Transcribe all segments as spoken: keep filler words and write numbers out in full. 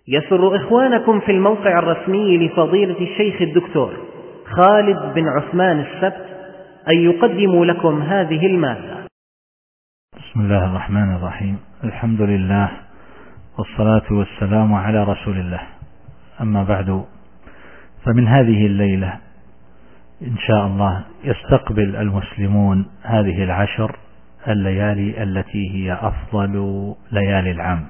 يسر إخوانكم في الموقع الرسمي لفضيلة الشيخ الدكتور خالد بن عثمان السبت أن يقدموا لكم هذه المادة. بسم الله الرحمن الرحيم. الحمد لله والصلاة والسلام على رسول الله. أما بعد، فمن هذه الليلة إن شاء الله يستقبل المسلمون هذه العشر الليالي التي هي أفضل ليالي العام،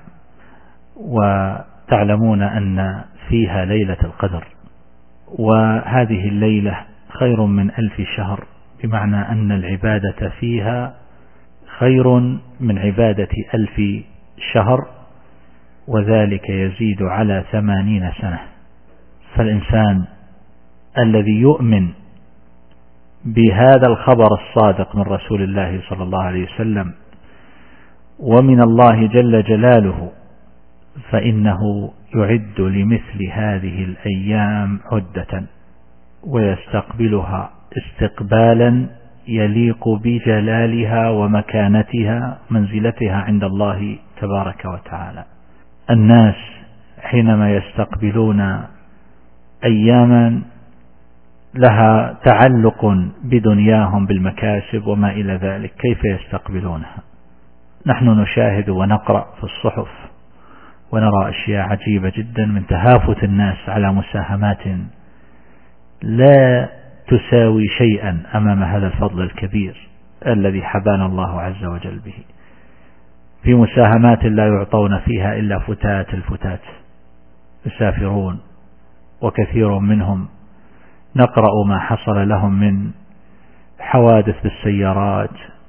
وتعلمون أن فيها ليلة القدر، وهذه الليلة خير من ألف شهر، بمعنى أن العبادة فيها خير من عبادة ألف شهر، وذلك يزيد على ثمانين سنة. فالإنسان الذي يؤمن بهذا الخبر الصادق من رسول الله صلى الله عليه وسلم ومن الله جل جلاله، فإنه يعد لمثل هذه الأيام عدة، ويستقبلها استقبالا يليق بجلالها ومكانتها منزلتها عند الله تبارك وتعالى. الناس حينما يستقبلون أياما لها تعلق بدنياهم بالمكاسب وما إلى ذلك، كيف يستقبلونها؟ نحن نشاهد ونقرأ في الصحف ونرى أشياء عجيبة جدا من تهافت الناس على مساهمات لا تساوي شيئا أمام هذا الفضل الكبير الذي حبانا الله عز وجل به، في مساهمات لا يعطون فيها إلا فتات الفتات، يسافرون وكثير منهم نقرأ ما حصل لهم من حوادث بالسيارات،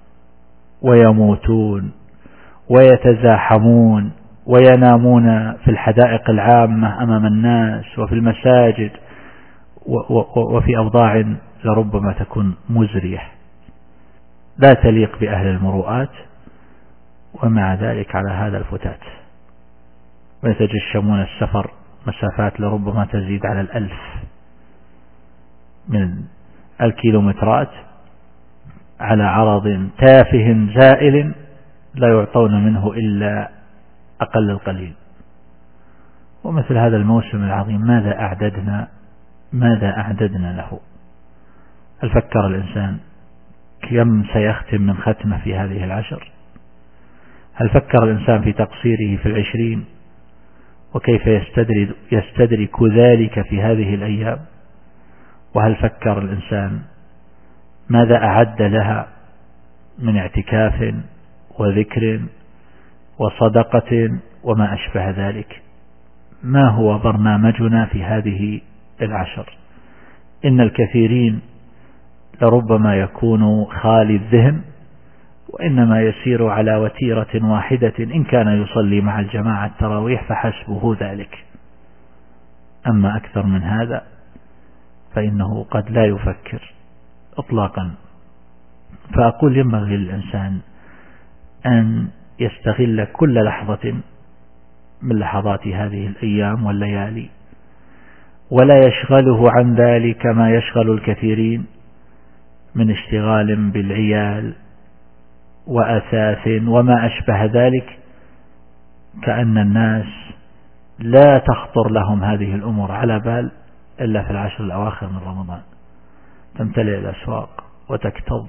ويموتون ويتزاحمون وينامون في الحدائق العامة أمام الناس وفي المساجد وفي أوضاع لربما تكون مزرية لا تليق بأهل المروءات، ومع ذلك على هذا الفتات، ويتجشمون السفر مسافات لربما تزيد على الألف من الكيلومترات على عرض تافه زائل لا يعطون منه إلا أقل القليل. ومثل هذا الموسم العظيم ماذا أعددنا ماذا أعددنا له؟ هل فكر الإنسان كم سيختم من ختمة في هذه العشر؟ هل فكر الإنسان في تقصيره في العشرين وكيف يستدرك, يستدرك ذلك في هذه الأيام؟ وهل فكر الإنسان ماذا أعد لها من اعتكاف وذكر وصدقة وما أشبه ذلك؟ ما هو برنامجنا في هذه العشر؟ إن الكثيرين لربما يكون خالي الذهن، وإنما يسير على وتيرة واحدة، إن كان يصلي مع الجماعة التراويح فحسبه ذلك، أما أكثر من هذا فإنه قد لا يفكر إطلاقا. فأقول ينبغي للإنسان أن يستغل كل لحظة من لحظات هذه الأيام والليالي، ولا يشغله عن ذلك ما يشغل الكثيرين من اشتغال بالعيال وأثاث وما أشبه ذلك، كأن الناس لا تخطر لهم هذه الأمور على بال إلا في العشر الأواخر من رمضان، تمتلئ الأسواق وتكتظ،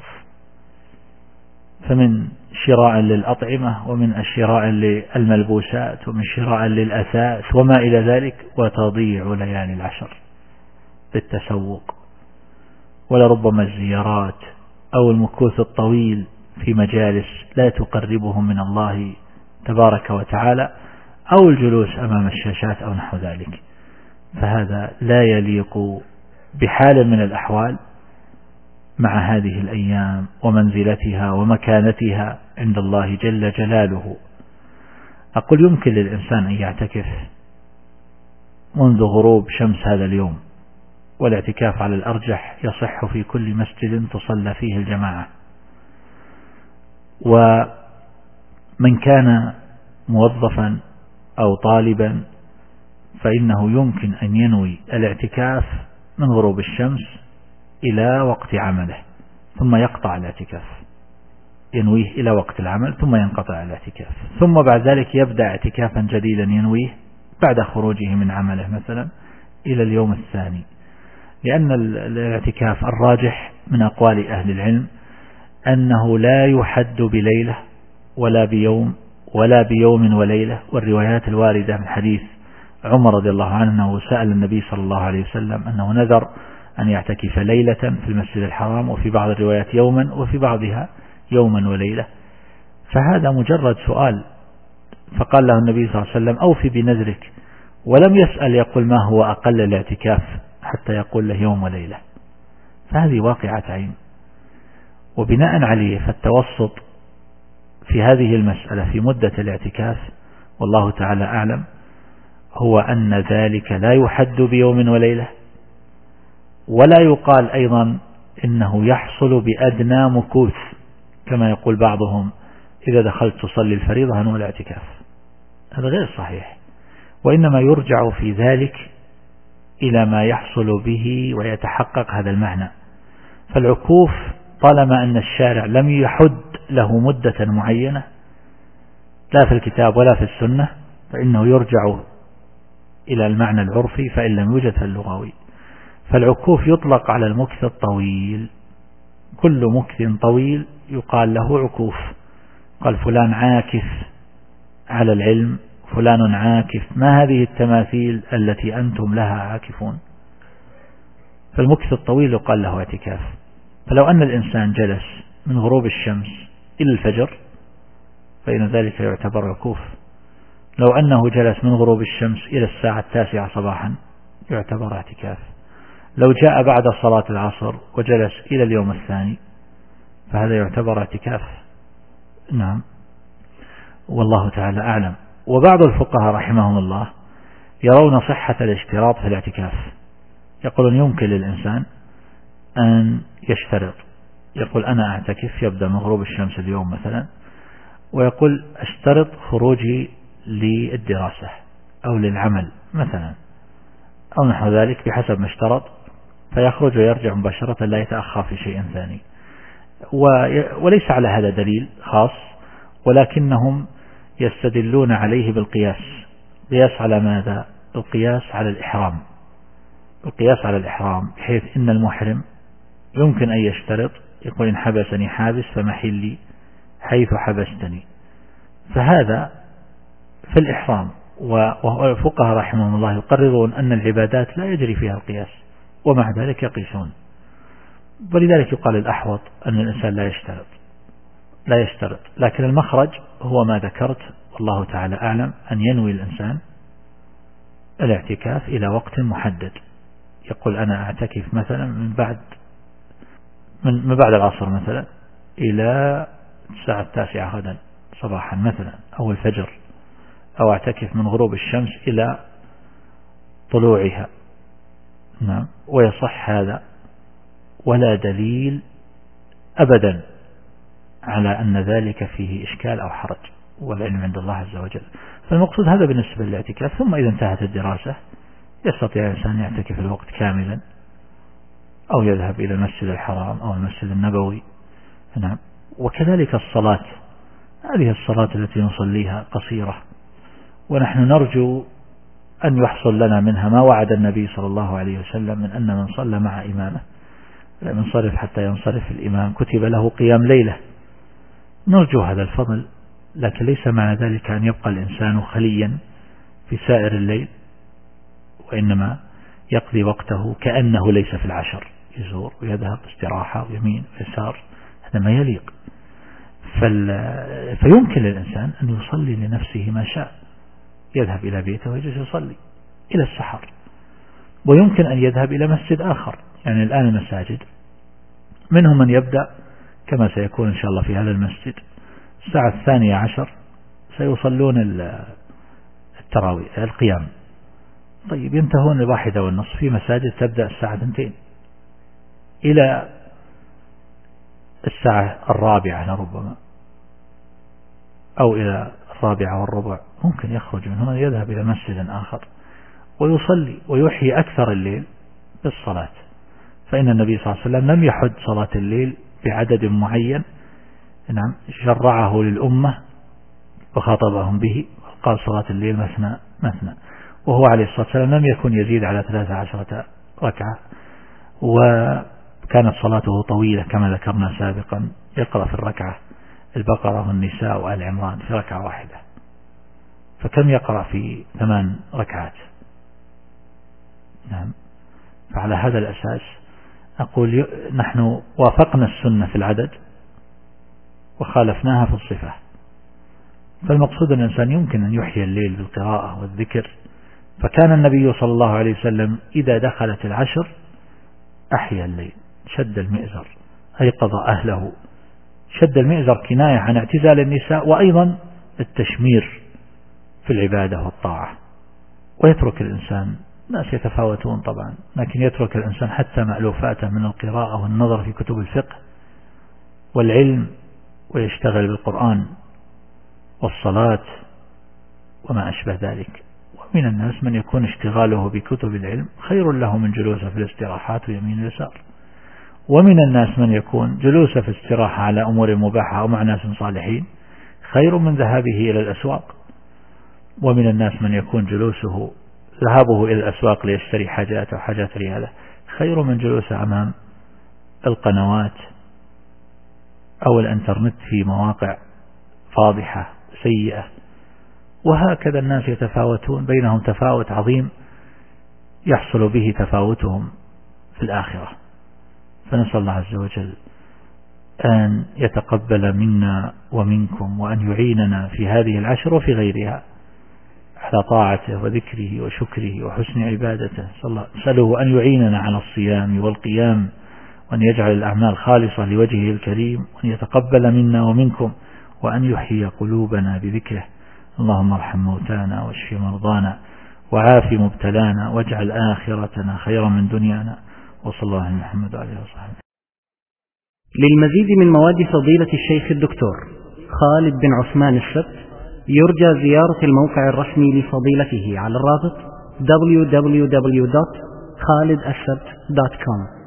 فمن شراء للأطعمة ومن شراء للملبوسات ومن شراء للأثاث وما إلى ذلك، وتضيع ليالي العشر بالتسوق، ولربما الزيارات أو المكوث الطويل في مجالس لا تقربهم من الله تبارك وتعالى، أو الجلوس أمام الشاشات أو نحو ذلك. فهذا لا يليق بحال من الأحوال مع هذه الأيام ومنزلتها ومكانتها عند الله جل جلاله. أقول يمكن للإنسان أن يعتكف منذ غروب شمس هذا اليوم، والاعتكاف على الأرجح يصح في كل مسجد تصلى فيه الجماعة. ومن كان موظفا أو طالبا فإنه يمكن أن ينوي الاعتكاف من غروب الشمس إلى وقت عمله، ثم يقطع الاعتكاف، ينويه إلى وقت العمل ثم ينقطع الاعتكاف، ثم بعد ذلك يبدأ اعتكافا جديدا ينويه بعد خروجه من عمله مثلا إلى اليوم الثاني، لأن الاعتكاف الراجح من أقوال أهل العلم أنه لا يحد بليلة ولا بيوم ولا بيوم وليلة. والروايات الواردة من حديث عمر رضي الله عنه أنه سأل النبي صلى الله عليه وسلم أنه نذر أن يعتكف ليلة في المسجد الحرام، وفي بعض الروايات يوما، وفي بعضها يوما وليلة. فهذا مجرد سؤال، فقال له النبي صلى الله عليه وسلم أوفي بنذرك، ولم يسأل يقول ما هو أقل الاعتكاف حتى يقول له يوم وليلة. فهذه واقعة عين. وبناء عليه فالتوسط في هذه المسألة في مدة الاعتكاف والله تعالى أعلم هو أن ذلك لا يحد بيوم وليلة، ولا يقال أيضا إنه يحصل بأدنى مكوث كما يقول بعضهم إذا دخلت تصلي الفريضة هنوى الاعتكاف. هذا غير صحيح، وإنما يرجع في ذلك إلى ما يحصل به ويتحقق هذا المعنى. فالعكوف طالما أن الشارع لم يحد له مدة معينة لا في الكتاب ولا في السنة فإنه يرجع إلى المعنى العرفي فإن لم يوجد في اللغوي. فالعكوف يطلق على المكث الطويل، كل مكث طويل يقال له عكوف. قال فلان عاكف على العلم، فلان عاكف، ما هذه التماثيل التي أنتم لها عاكفون؟ فالمكث الطويل يقال له اعتكاف. فلو أن الإنسان جلس من غروب الشمس إلى الفجر فإن ذلك يعتبر عكوف. لو أنه جلس من غروب الشمس إلى الساعة التاسعة صباحا يعتبر اعتكاف. لو جاء بعد صلاة العصر وجلس إلى اليوم الثاني فهذا يعتبر اعتكاف. نعم، والله تعالى أعلم. وبعض الفقهاء رحمهم الله يرون صحة الاشتراط في الاعتكاف، يقولون يمكن للإنسان أن يشترط، يقول أنا أعتكف يبدأ من غروب الشمس اليوم مثلا، ويقول أشترط خروجي للدراسة أو للعمل مثلا أو نحو ذلك بحسب ما اشترط، فيخرج ويرجع مباشرة لا يتأخر في شيء ثاني. وليس على هذا دليل خاص، ولكنهم يستدلون عليه بالقياس. قياس على ماذا؟ القياس على الإحرام. القياس على الإحرام بحيث إن المحرم يمكن أن يشترط، يقول إن حبسني حابس فمحلي حيث حبستني. فهذا في الإحرام. والفقهاء رحمهم الله يقررون أن العبادات لا يجري فيها القياس، ومع ذلك يقيسون. ولذلك يقال الأحوط أن الإنسان لا يشترط لا يشترط لكن المخرج هو ما ذكرت والله تعالى أعلم، أن ينوي الإنسان الاعتكاف إلى وقت محدد. يقول أنا أعتكف مثلا من بعد من بعد العصر مثلا إلى الساعة التاسعة غدا صباحا مثلا أو الفجر، أو أعتكف من غروب الشمس إلى طلوعها. نعم، ويصح هذا، ولا دليل أبدا على أن ذلك فيه إشكال أو حرج، والعلم عند الله عز وجل. فالمقصود هذا بالنسبة للاعتكاف. ثم إذا انتهت الدراسة يستطيع الإنسان يعتكف الوقت كاملا، أو يذهب إلى المسجد الحرام أو المسجد النبوي. نعم. وكذلك الصلاة، هذه الصلاة التي نصليها قصيرة، ونحن نرجو أن يحصل لنا منها ما وعد النبي صلى الله عليه وسلم من أن من صلى مع إمامه لم ينصرف حتى ينصرف الإمام كتب له قيام ليلة. نرجو هذا الفضل، لكن ليس معنى ذلك أن يبقى الإنسان خليا في سائر الليل، وإنما يقضي وقته كأنه ليس في العشر، يزور ويذهب استراحة ويمين ويسار، هذا ما يليق. فيمكن للإنسان أن يصلي لنفسه ما شاء، يذهب إلى بيته ويجلس يصلي إلى السحر، ويمكن أن يذهب إلى مسجد آخر. يعني الآن المساجد منهم من يبدأ كما سيكون إن شاء الله في هذا المسجد الساعة الثانية عشر سيصلون التراويح القيام، طيب ينتهون الواحدة والنصف. في مساجد تبدأ الساعة اثنتين إلى الساعة الرابعة لربما، أو إلى الرابعة والربع. ممكن يخرج من هنا يذهب إلى مسجد آخر ويصلي ويحيي أكثر الليل بالصلاة. فإن النبي صلى الله عليه وسلم لم يحد صلاة الليل بعدد معين، نعم، شرعه للأمة وخاطبهم به، قال صلاة الليل مثنى مثنى. وهو عليه الصلاة والسلام لم يكن يزيد على ثلاث عشرة ركعة، وكانت صلاته طويلة كما ذكرنا سابقا، يقرأ في الركعة البقرة والنساء وآل عمران في ركعة واحدة، فكم يقرأ في ثمان ركعات؟ نعم. فعلى هذا الأساس أقول نحن وافقنا السنة في العدد وخالفناها في الصفة. فالمقصود أن الإنسان يمكن أن يحيي الليل بالقراءة والذكر، فكان النبي صلى الله عليه وسلم إذا دخلت العشر أحيا الليل، شد المئزر، أيقظ أهله. شد المئزر كناية عن اعتزال النساء، وأيضا التشمير في العبادة والطاعة. ويترك الإنسان، الناس يتفاوتون طبعا، لكن يترك الإنسان حتى مألوفاته من القراءة والنظر في كتب الفقه والعلم، ويشتغل بالقرآن والصلاة وما أشبه ذلك. ومن الناس من يكون اشتغاله بكتب العلم خير له من جلوسه في الاستراحات ويمين اليسار، ومن الناس من يكون جلوسه في استراحة على أمور مباحة أو مع ناس صالحين خير من ذهابه إلى الأسواق، ومن الناس من يكون جلوسه ذهابه إلى الأسواق ليشتري حاجات أو حاجات رياله خير من جلوسه أمام القنوات أو الانترنت في مواقع فاضحة سيئة. وهكذا الناس يتفاوتون، بينهم تفاوت عظيم يحصل به تفاوتهم في الآخرة. فنسأل الله عز وجل أن يتقبل منا ومنكم، وأن يعيننا في هذه العشر وفي غيرها على طاعته وذكره وشكره وحسن عبادته. نسأله أن يعيننا على الصيام والقيام، وأن يجعل الأعمال خالصة لوجهه الكريم، وأن يتقبل منا ومنكم، وأن يحيي قلوبنا بذكره. اللهم ارحم موتانا واشف مرضانا وعاف مبتلانا، واجعل آخرتنا خيرا من دنيانا. وصلى الله على محمد وعلى آله وصحبه. للمزيد من مواد فضيلة الشيخ الدكتور خالد بن عثمان السبت يرجى زيارة الموقع الرسمي لفضيلته على الرابط دبليو دبليو دبليو دوت خالد السبت دوت كوم.